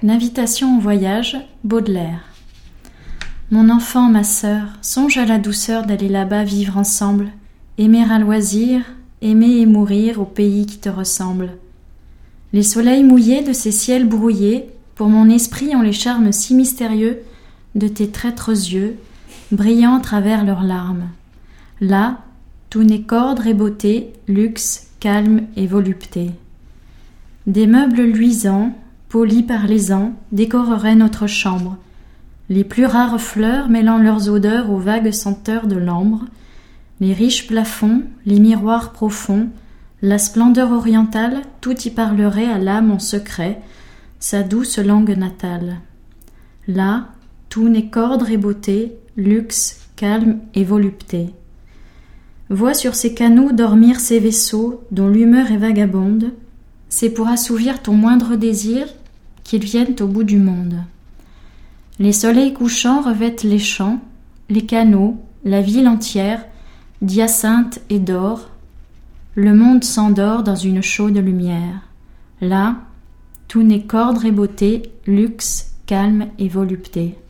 Invitation au voyage, Baudelaire. Mon enfant, ma sœur, songe à la douceur d'aller là-bas vivre ensemble, aimer à loisir, aimer et mourir au pays qui te ressemble. Les soleils mouillés de ces ciels brouillés, pour mon esprit ont les charmes si mystérieux de tes traîtres yeux, brillant à travers leurs larmes. Là, tout n'est qu'ordre et beauté, luxe, calme et volupté. Des meubles luisants, polis par les ans, décoreraient notre chambre. Les plus rares fleurs mêlant leurs odeurs aux vagues senteurs de l'ambre, les riches plafonds, les miroirs profonds, la splendeur orientale, tout y parlerait à l'âme en secret, sa douce langue natale. Là, tout n'est qu'ordre et beauté, luxe, calme et volupté. Vois sur ces canaux dormir ces vaisseaux dont l'humeur est vagabonde, c'est pour assouvir ton moindre désir qu'ils viennent au bout du monde. Les soleils couchants revêtent les champs, les canaux, la ville entière, d'hyacinthe et d'or. Le monde s'endort dans une chaude lumière. Là, tout n'est qu'ordre et beauté, luxe, calme et volupté.